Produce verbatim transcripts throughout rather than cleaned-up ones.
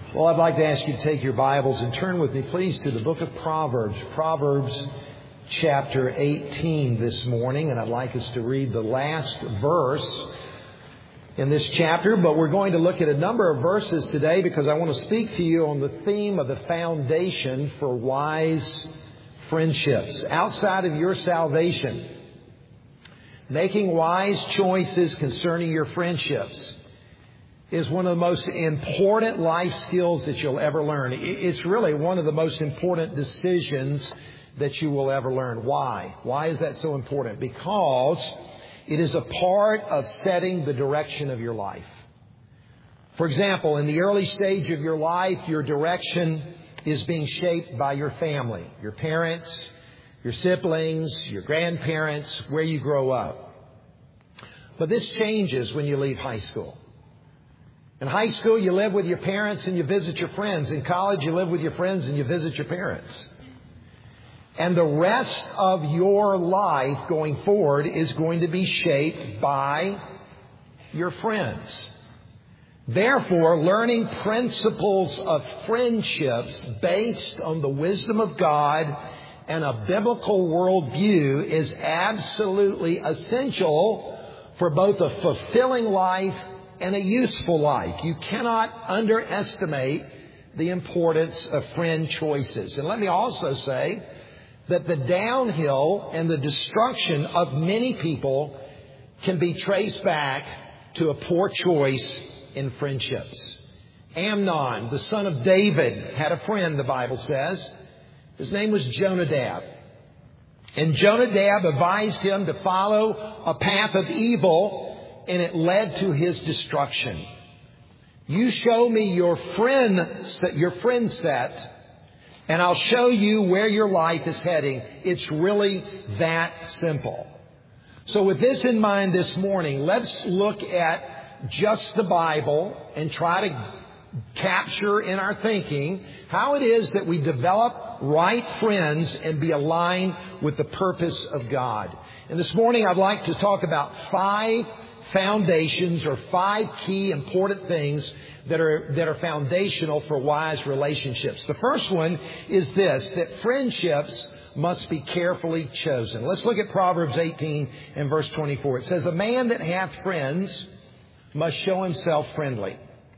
Well, I'd like to ask you to take your Bibles and turn with me, please, to the book of Proverbs. Proverbs chapter eighteen this morning. And I'd like us to read the last verse in this chapter. But we're going to look at a number of verses today because I want to speak to you on the theme of the foundation for wise friendships. Outside of your salvation, making wise choices concerning your friendships is one of the most important life skills that you'll ever learn. It's really one of the most important decisions that you will ever learn. Why? Why is that so important? Because it is a part of setting the direction of your life. For example, in the early stage of your life, your direction is being shaped by your family, your parents, your siblings, your grandparents, where you grow up. But this changes when you leave high school. In high school, you live with your parents and you visit your friends. In college, you live with your friends and you visit your parents. And the rest of your life going forward is going to be shaped by your friends. Therefore, learning principles of friendships based on the wisdom of God and a biblical worldview is absolutely essential for both a fulfilling life and a useful life. You cannot underestimate the importance of friend choices. And let me also say that the downhill and the destruction of many people can be traced back to a poor choice in friendships. Amnon, the son of David, had a friend, the Bible says. His name was Jonadab. And Jonadab advised him to follow a path of evil, and it led to his destruction. You show me your friend, your friend set, and I'll show you where your life is heading. It's really that simple. So with this in mind this morning, let's look at just the Bible and try to capture in our thinking how it is that we develop right friends and be aligned with the purpose of God. And this morning I'd like to talk about five foundations or five key important things that are that are foundational for wise relationships. The first one is this, that friendships must be carefully chosen. Let's look at Proverbs eighteen and verse twenty-four. It says, "A man that hath friends must show himself friendly.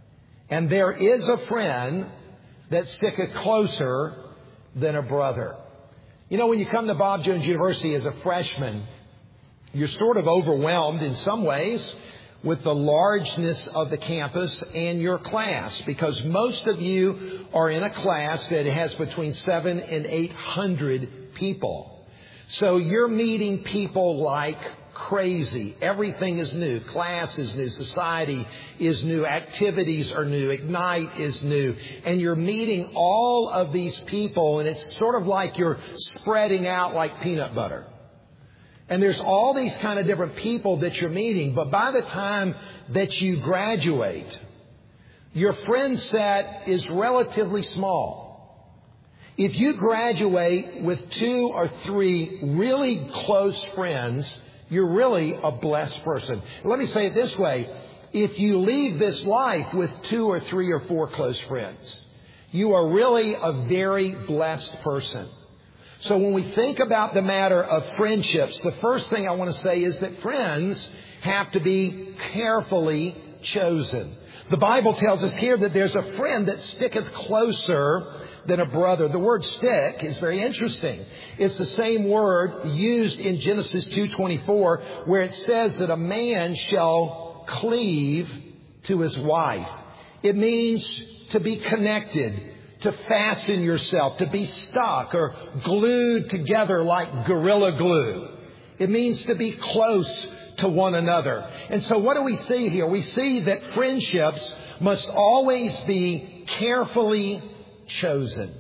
And there is a friend that sticketh closer than a brother." You know, when you come to Bob Jones University as a freshman, you're sort of overwhelmed in some ways with the largeness of the campus and your class, because most of you are in a class that has between seven and eight hundred people. So you're meeting people like crazy. Everything is new. Class is new. Society is new. Activities are new. Ignite is new. And you're meeting all of these people, and it's sort of like you're spreading out like peanut butter. And there's all these kind of different people that you're meeting. But by the time that you graduate, your friend set is relatively small. If you graduate with two or three really close friends, you're really a blessed person. Let me say it this way. If you leave this life with two or three or four close friends, you are really a very blessed person. So when we think about the matter of friendships, the first thing I want to say is that friends have to be carefully chosen. The Bible tells us here that there's a friend that sticketh closer than a brother. The word stick is very interesting. It's the same word used in Genesis two twenty-four, where it says that a man shall cleave to his wife. It means to be connected, to fasten yourself, to be stuck or glued together like Gorilla Glue. It means to be close to one another. And so what do we see here? We see that friendships must always be carefully chosen.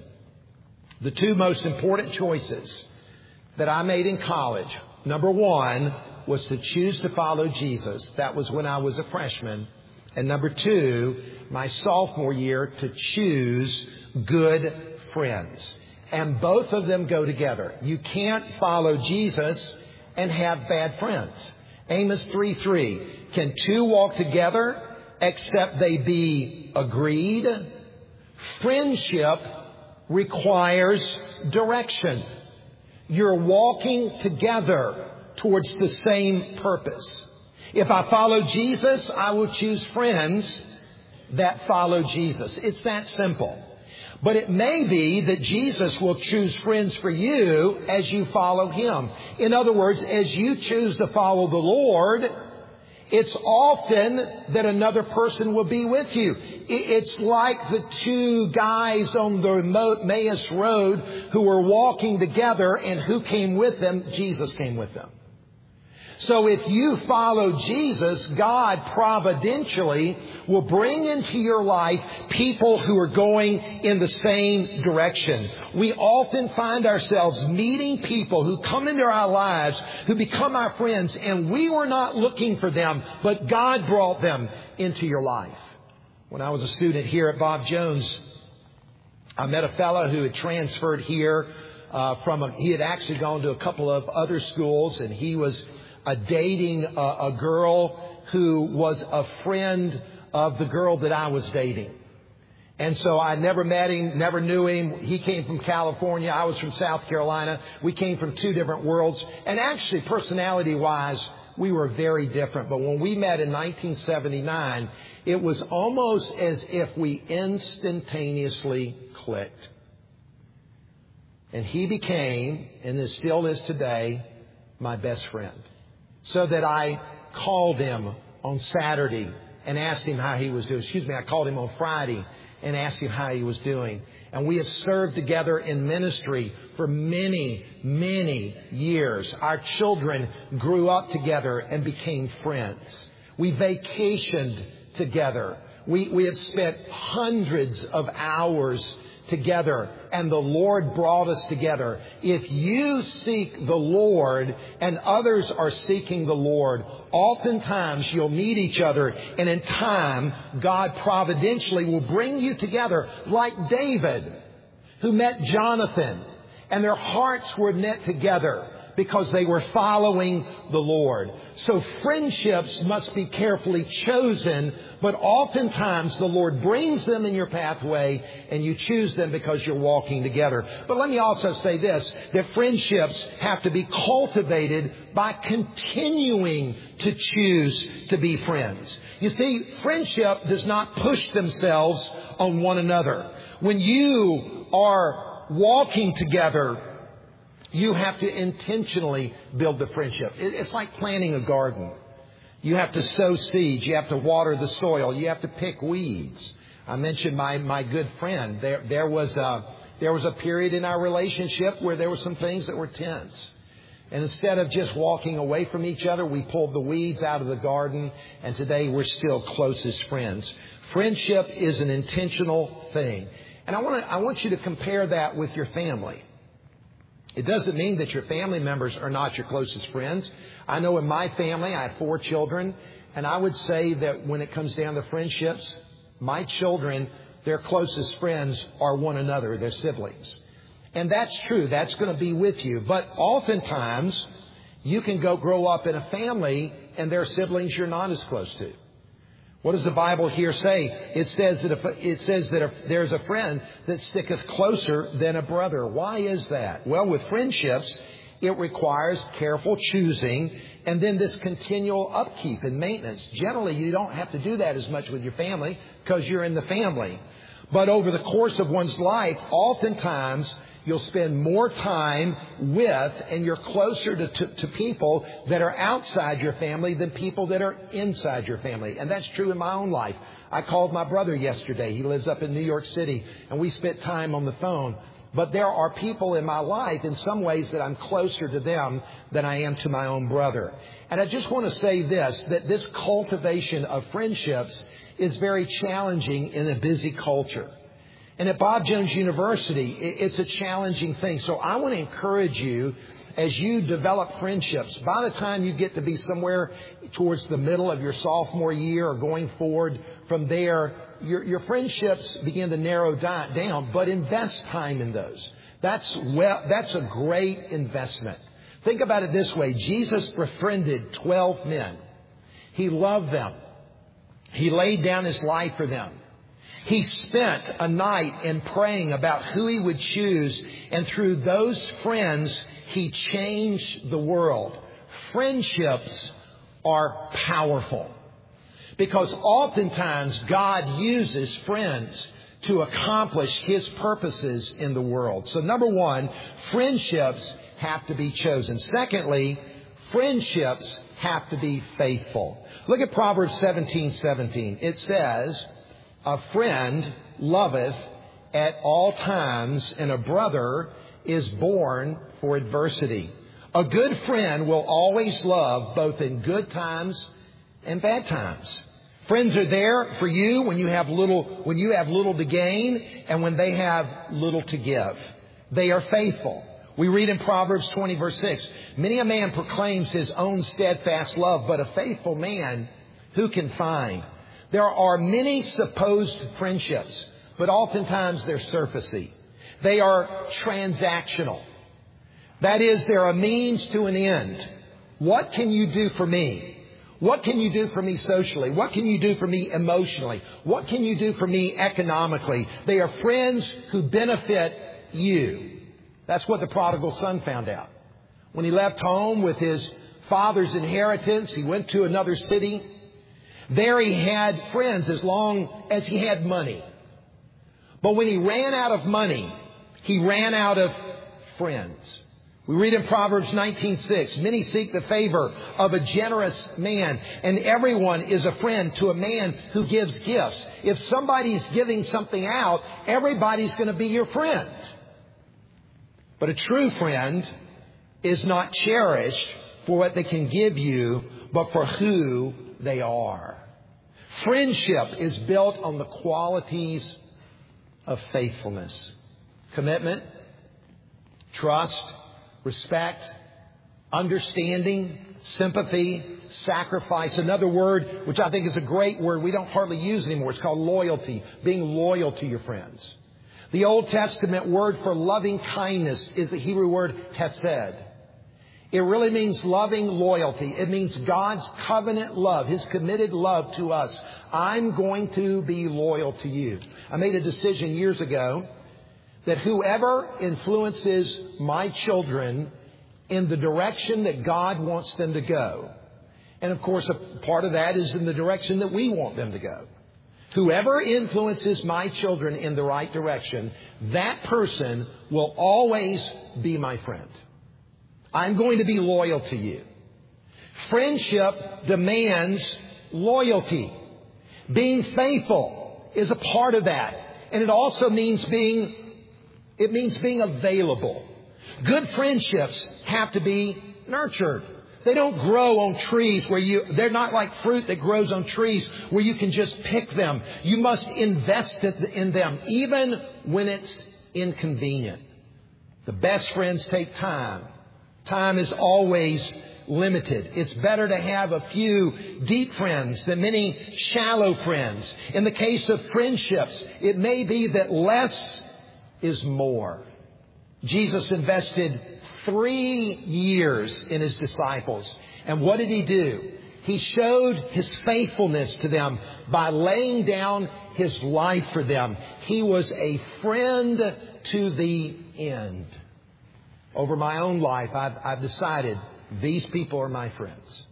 The two most important choices that I made in college, number one, was to choose to follow Jesus. That was when I was a freshman. And number two, my sophomore year, to choose good friends. And both of them go together. You can't follow Jesus and have bad friends. Amos three three. Can two walk together except they be agreed? Friendship requires direction. You're walking together towards the same purpose. If I follow Jesus, I will choose friends that follow Jesus. It's that simple. But it may be that Jesus will choose friends for you as you follow Him. In other words, as you choose to follow the Lord, it's often that another person will be with you. It's like the two guys on the Emmaus Road who were walking together, and who came with them? Jesus came with them. So if you follow Jesus, God providentially will bring into your life people who are going in the same direction. We often find ourselves meeting people who come into our lives, who become our friends, and we were not looking for them, but God brought them into your life. When I was a student here at Bob Jones, I met a fellow who had transferred here uh, from a, he had actually gone to a couple of other schools, and he was Uh, dating a, a girl who was a friend of the girl that I was dating. And so I never met him, never knew him. He came from California. I was from South Carolina. We came from two different worlds. And actually, personality-wise, we were very different. But when we met in nineteen seventy-nine, it was almost as if we instantaneously clicked. And he became, and is still is today, my best friend. So that I called him on Saturday and asked him how he was doing. Excuse me, I called him on Friday and asked him how he was doing. And we have served together in ministry for many, many years. Our children grew up together and became friends. We vacationed together. We, we have spent hundreds of hours together, and the Lord brought us together. If you seek the Lord and others are seeking the Lord, oftentimes you'll meet each other, and in time, God providentially will bring you together, like David, who met Jonathan, and their hearts were knit together because they were following the Lord. So friendships must be carefully chosen, but oftentimes the Lord brings them in your pathway and you choose them because you're walking together. But let me also say this, that friendships have to be cultivated by continuing to choose to be friends. You see, friendship does not push themselves on one another. When you are walking together, you have to intentionally build the friendship. It's like planting a garden. You have to sow seeds. You have to water the soil. You have to pick weeds. I mentioned my, my good friend. There, there was a, there was a period in our relationship where there were some things that were tense. And instead of just walking away from each other, we pulled the weeds out of the garden. And today we're still close as friends. Friendship is an intentional thing. And I want to, I want you to compare that with your family. It doesn't mean that your family members are not your closest friends. I know in my family, I have four children, and I would say that when it comes down to friendships, my children, their closest friends are one another, their siblings. And that's true. That's going to be with you. But oftentimes, you can go grow up in a family, and there are siblings you're not as close to. What does the Bible here say? It says that if, it says that if there's a friend that sticketh closer than a brother. Why is that? Well, with friendships, it requires careful choosing and then this continual upkeep and maintenance. Generally, you don't have to do that as much with your family because you're in the family. But over the course of one's life, oftentimes you'll spend more time with and you're closer to, to, to people that are outside your family than people that are inside your family. And that's true in my own life. I called my brother yesterday. He lives up in New York City, and we spent time on the phone. But there are people in my life in some ways that I'm closer to them than I am to my own brother. And I just want to say this, that this cultivation of friendships is very challenging in a busy culture. And at Bob Jones University, it's a challenging thing. So I want to encourage you as you develop friendships. By the time you get to be somewhere towards the middle of your sophomore year or going forward from there, your, your friendships begin to narrow down. But invest time in those. That's well. That's a great investment. Think about it this way. Jesus befriended twelve men. He loved them. He laid down his life for them. He spent a night in praying about who he would choose, and through those friends, he changed the world. Friendships are powerful because oftentimes God uses friends to accomplish His purposes in the world. So number one, friendships have to be chosen. Secondly, friendships have to be faithful. Look at Proverbs seventeen seventeen. It says, "A friend loveth at all times, and a brother is born for adversity." A good friend will always love both in good times and bad times. Friends are there for you when you have little, when you have little to gain and when they have little to give. They are faithful. We read in Proverbs twenty verse six, "Many a man proclaims his own steadfast love, but a faithful man who can find?" There are many supposed friendships, but oftentimes they're surfacey. They are transactional. That is, they're a means to an end. What can you do for me? What can you do for me socially? What can you do for me emotionally? What can you do for me economically? They are friends who benefit you. That's what the prodigal son found out. When he left home with his father's inheritance, he went to another city. There he had friends as long as he had money. But when he ran out of money, he ran out of friends. We read in Proverbs nineteen six, "Many seek the favor of a generous man, and everyone is a friend to a man who gives gifts." If somebody's giving something out, everybody's going to be your friend. But a true friend is not cherished for what they can give you, but for who they are. Friendship is built on the qualities of faithfulness, commitment, trust, respect, understanding, sympathy, sacrifice. Another word, which I think is a great word we don't hardly use anymore, it's called loyalty. Being loyal to your friends. The Old Testament word for loving kindness is the Hebrew word hesed. It really means loving loyalty. It means God's covenant love, His committed love to us. I'm going to be loyal to you. I made a decision years ago that whoever influences my children in the direction that God wants them to go, and of course a part of that is in the direction that we want them to go. Whoever influences my children in the right direction, that person will always be my friend. I'm going to be loyal to you. Friendship demands loyalty. Being faithful is a part of that. And it also means being, it means being available. Good friendships have to be nurtured. They don't grow on trees where you, they're not like fruit that grows on trees where you can just pick them. You must invest in them, even when it's inconvenient. The best friends take time. Time is always limited. It's better to have a few deep friends than many shallow friends. In the case of friendships, it may be that less is more. Jesus invested three years in His disciples. And what did He do? He showed His faithfulness to them by laying down His life for them. He was a friend to the end. Over my own life, I've, I've decided these people are my friends.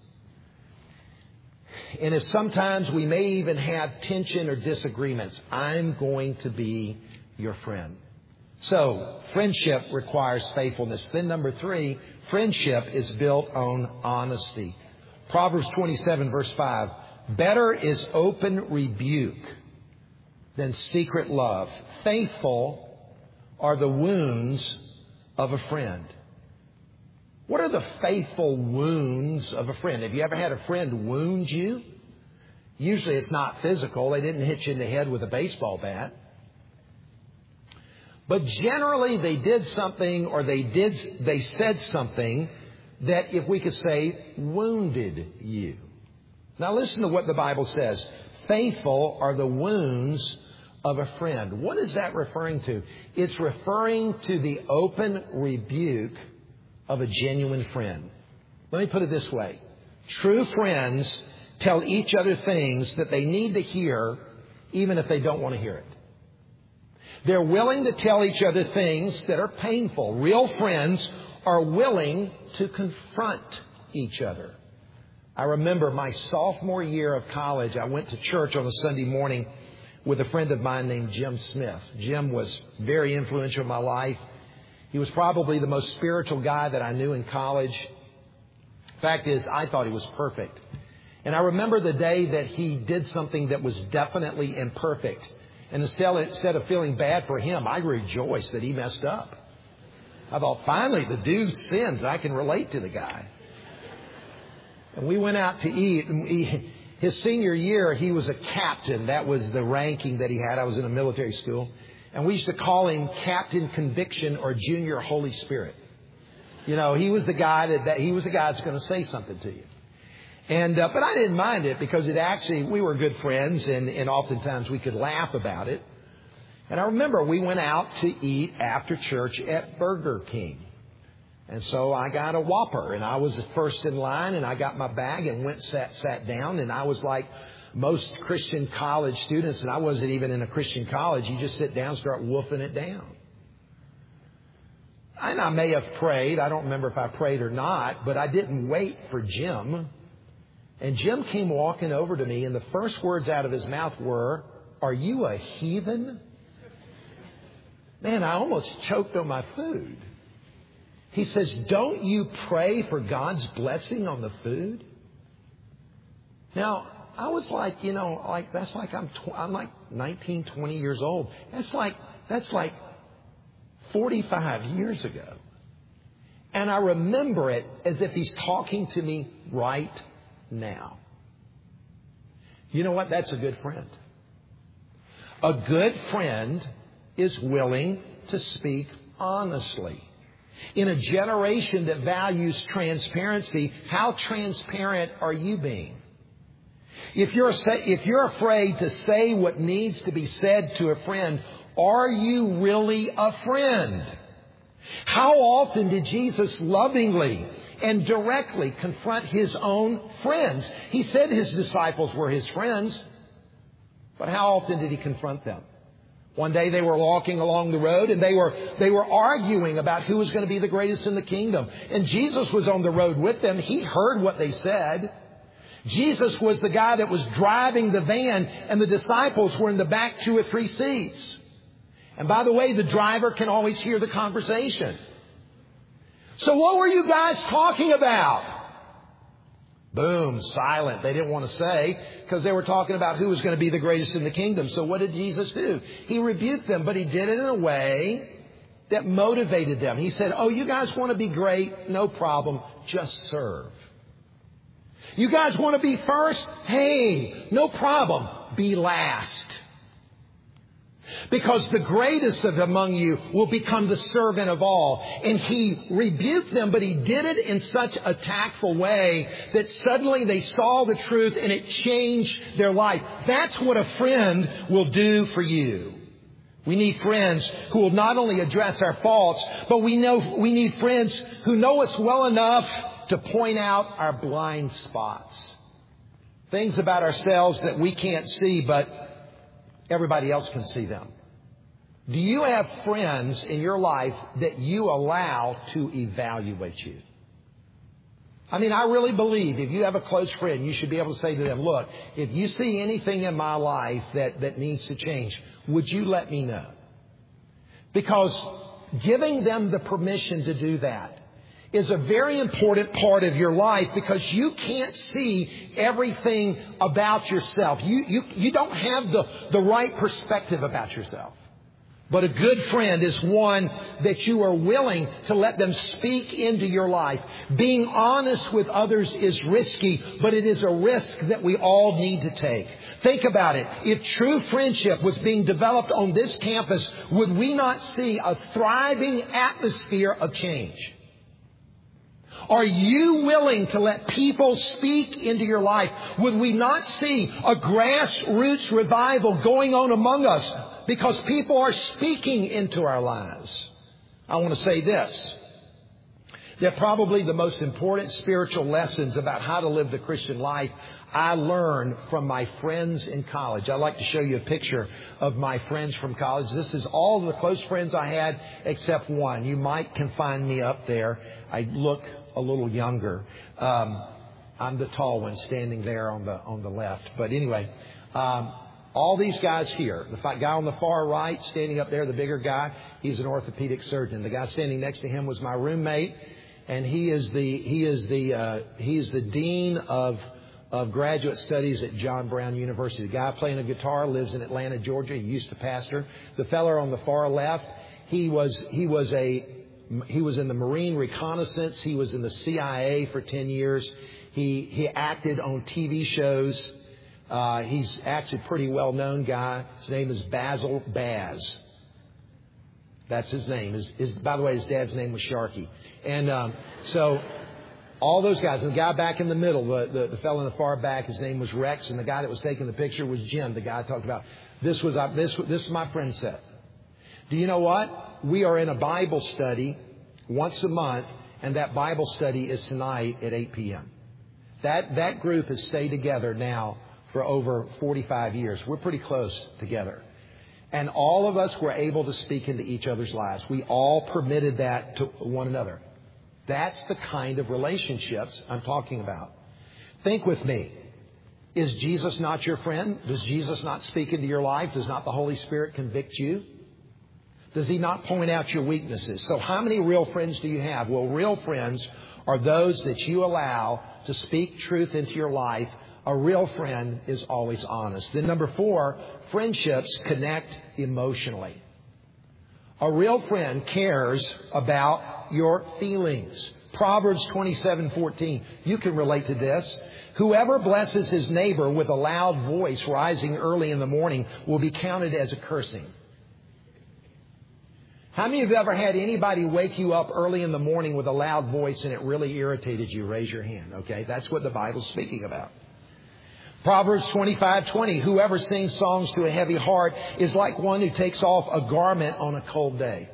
And if sometimes we may even have tension or disagreements, I'm going to be your friend. So, friendship requires faithfulness. Then number three, friendship is built on honesty. Proverbs twenty-seven verse five, "Better is open rebuke than secret love. Faithful are the wounds of a friend." What are the faithful wounds of a friend? Have you ever had a friend wound you? Usually it's not physical. They didn't hit you in the head with a baseball bat. But generally they did something, or they did, they said something that, if we could say, wounded you. Now listen to what the Bible says. Faithful are the wounds of a friend. What is that referring to? It's referring to the open rebuke of a genuine friend. Let me put it this way. True friends tell each other things that they need to hear even if they don't want to hear it. They're willing to tell each other things that are painful. Real friends are willing to confront each other. I remember my sophomore year of college, I went to church on a Sunday morning with a friend of mine named Jim Smith. Jim was very influential in my life. He was probably the most spiritual guy that I knew in college. Fact is, I thought he was perfect. And I remember the day that he did something that was definitely imperfect. And instead, instead of feeling bad for him, I rejoiced that he messed up. I thought, finally, the dude sins. I can relate to the guy. And we went out to eat. And he, his senior year, he was a captain. That was the ranking that he had. I was in a military school. And we used to call him Captain Conviction or Junior Holy Spirit. You know, he was the guy that, that he was the guy that's going to say something to you. And uh, but I didn't mind it because it actually, we were good friends, and, and oftentimes we could laugh about it. And I remember we went out to eat after church at Burger King. And so I got a Whopper, and I was first in line, and I got my bag and went sat sat down, and I was like most Christian college students, and I wasn't even in a Christian college. You just sit down and start wolfing it down. And I may have prayed. I don't remember if I prayed or not, but I didn't wait for Jim. And Jim came walking over to me, and the first words out of his mouth were, "Are you a heathen?" Man, I almost choked on my food. He says, "Don't you pray for God's blessing on the food?" Now, I was like, you know, like that's like I'm tw- I'm like nineteen, twenty years old. That's like that's like forty-five years ago. And I remember it as if he's talking to me right now. You know what? That's a good friend. A good friend is willing to speak honestly. In a generation that values transparency, how transparent are you being? If you're if you're afraid to say what needs to be said to a friend, are you really a friend? How often did Jesus lovingly and directly confront his own friends? He said his disciples were his friends, but how often did he confront them? One day they were walking along the road, and they were they were arguing about who was going to be the greatest in the kingdom. And Jesus was on the road with them. He heard what they said. Jesus was the guy that was driving the van, and the disciples were in the back two or three seats. And by the way, the driver can always hear the conversation. So what were you guys talking about? Boom, silent. They didn't want to say because they were talking about who was going to be the greatest in the kingdom. So what did Jesus do? He rebuked them, but he did it in a way that motivated them. He said, "Oh, you guys want to be great? No problem. Just serve. You guys want to be first? Hey, no problem. Be last. Because the greatest of among you will become the servant of all." And he rebuked them, but he did it in such a tactful way that suddenly they saw the truth and it changed their life. That's what a friend will do for you. We need friends who will not only address our faults, but we know we need friends who know us well enough to point out our blind spots. Things about ourselves that we can't see, but everybody else can see them. Do you have friends in your life that you allow to evaluate you? I mean, I really believe if you have a close friend, you should be able to say to them, "Look, if you see anything in my life that, that needs to change, would you let me know?" Because giving them the permission to do that is a very important part of your life, because you can't see everything about yourself. You, you, you don't have the, the right perspective about yourself. But a good friend is one that you are willing to let them speak into your life. Being honest with others is risky, but it is a risk that we all need to take. Think about it. If true friendship was being developed on this campus, would we not see a thriving atmosphere of change? Are you willing to let people speak into your life? Would we not see a grassroots revival going on among us because people are speaking into our lives? I want to say this. That probably the most important spiritual lessons about how to live the Christian life I learned from my friends in college. I'd like to show you a picture of my friends from college. This is all the close friends I had except one. You might can find me up there. I look a little younger. Um, I'm the tall one standing there on the on the left. But anyway, um, all these guys here. The guy on the far right, standing up there, the bigger guy, he's an orthopedic surgeon. The guy standing next to him was my roommate, and he is the he is the uh, he is the dean of of graduate studies at John Brown University. The guy playing a guitar lives in Atlanta, Georgia. He used to pastor. The fellow on the far left, he was he was a he was in the Marine Reconnaissance. He was in the C I A for ten years. He he acted on T V shows. Uh, he's actually a pretty well known guy. His name is Basil Baz. That's his name. His, his by the way, his dad's name was Sharky. And um, so. All those guys. And the guy back in the middle, the, the, the fellow in the far back, his name was Rex. And the guy that was taking the picture was Jim, the guy I talked about. This was uh, this this is my friend set. Do you know what? We are in a Bible study once a month, and that Bible study is tonight at eight p.m. That that group has stayed together now for over forty-five years. We're pretty close together. And all of us were able to speak into each other's lives. We all permitted that to one another. That's the kind of relationships I'm talking about. Think with me. Is Jesus not your friend? Does Jesus not speak into your life? Does not the Holy Spirit convict you? Does He not point out your weaknesses? So how many real friends do you have? Well, real friends are those that you allow to speak truth into your life. A real friend is always honest. Then number four, friendships connect emotionally. A real friend cares about your feelings. Proverbs twenty-seven fourteen. You can relate to this. Whoever blesses his neighbor with a loud voice rising early in the morning will be counted as a cursing. How many of you have ever had anybody wake you up early in the morning with a loud voice and it really irritated you? Raise your hand. Okay, that's what the Bible's speaking about. Proverbs twenty-five twenty. Whoever sings songs to a heavy heart is like one who takes off a garment on a cold day.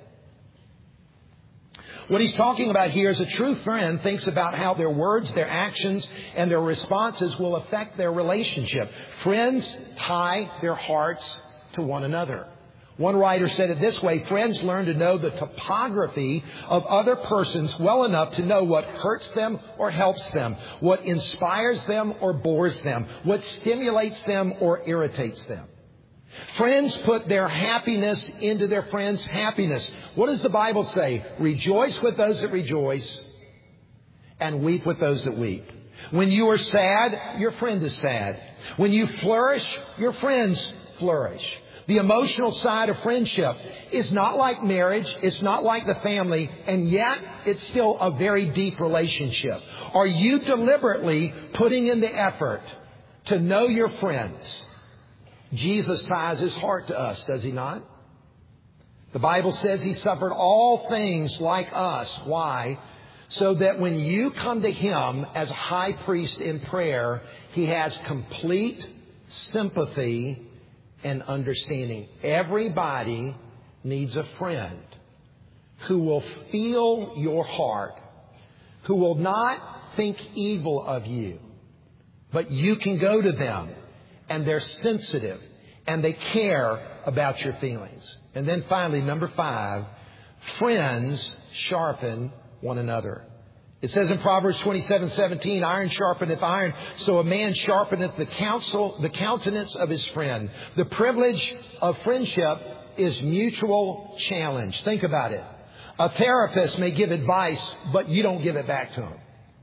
What he's talking about here is a true friend thinks about how their words, their actions, and their responses will affect their relationship. Friends tie their hearts to one another. One writer said it this way: friends learn to know the topography of other persons well enough to know what hurts them or helps them, what inspires them or bores them, what stimulates them or irritates them. Friends put their happiness into their friends' happiness. What does the Bible say? Rejoice with those that rejoice and weep with those that weep. When you are sad, your friend is sad. When you flourish, your friends flourish. The emotional side of friendship is not like marriage. It's not like the family. And yet, it's still a very deep relationship. Are you deliberately putting in the effort to know your friends? Jesus ties His heart to us, does He not? The Bible says He suffered all things like us. Why? So that when you come to Him as a high priest in prayer, He has complete sympathy and understanding. Everybody needs a friend who will feel your heart, who will not think evil of you, but you can go to them and they're sensitive and they care about your feelings. And then finally, number five, friends sharpen one another. It says in Proverbs twenty-seven seventeen, iron sharpeneth iron, so a man sharpeneth the counsel, the countenance of his friend. The privilege of friendship is mutual challenge. Think about it. A therapist may give advice, but you don't give it back to him.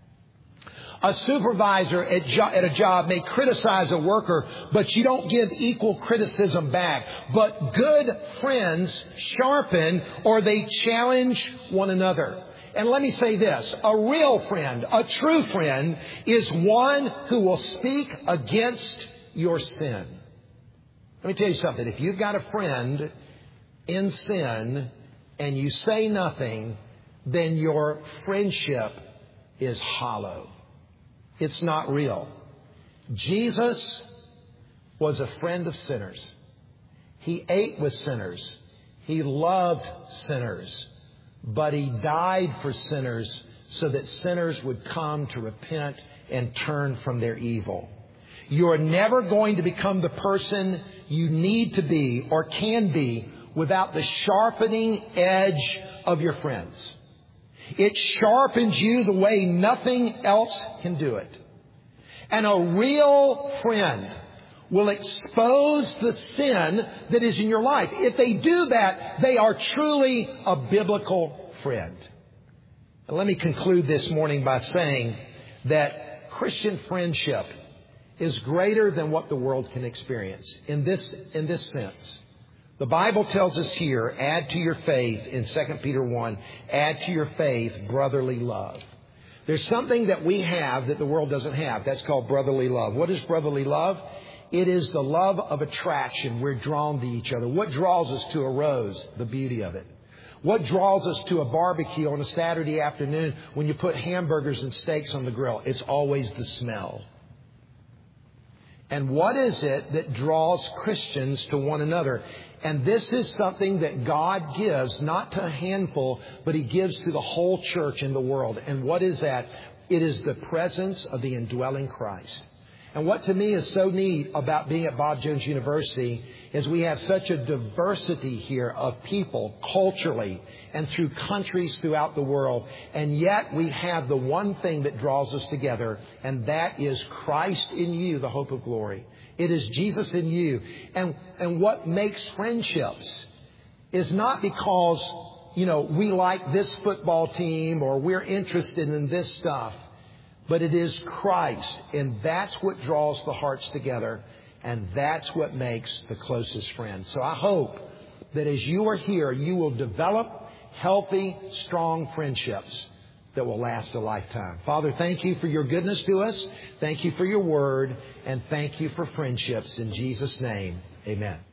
A supervisor at, jo- at a job may criticize a worker, but you don't give equal criticism back. But good friends sharpen or they challenge one another. And let me say this, a real friend, a true friend is one who will speak against your sin. Let me tell you something. If you've got a friend in sin and you say nothing, then your friendship is hollow. It's not real. Jesus was a friend of sinners. He ate with sinners. He loved sinners. But He died for sinners so that sinners would come to repent and turn from their evil. You are never going to become the person you need to be or can be without the sharpening edge of your friends. It sharpens you the way nothing else can do it. And a real friend will expose the sin that is in your life. If they do that, they are truly a biblical friend. And let me conclude this morning by saying that Christian friendship is greater than what the world can experience in this, in this sense. The Bible tells us here, add to your faith, in Second Peter one, add to your faith brotherly love. There's something that we have that the world doesn't have. That's called brotherly love. What is brotherly love? It is the love of attraction. We're drawn to each other. What draws us to a rose? The beauty of it. What draws us to a barbecue on a Saturday afternoon when you put hamburgers and steaks on the grill? It's always the smell. And what is it that draws Christians to one another? And this is something that God gives, not to a handful, but He gives to the whole church in the world. And what is that? It is the presence of the indwelling Christ. And what to me is so neat about being at Bob Jones University is we have such a diversity here of people culturally and through countries throughout the world. And yet we have the one thing that draws us together, and that is Christ in you, the hope of glory. It is Jesus in you. And, and what makes friendships is not because, you know, we like this football team or we're interested in this stuff. But it is Christ, and that's what draws the hearts together, and that's what makes the closest friends. So I hope that as you are here, you will develop healthy, strong friendships that will last a lifetime. Father, thank you for your goodness to us. Thank you for your word, and thank you for friendships. In Jesus' name, amen.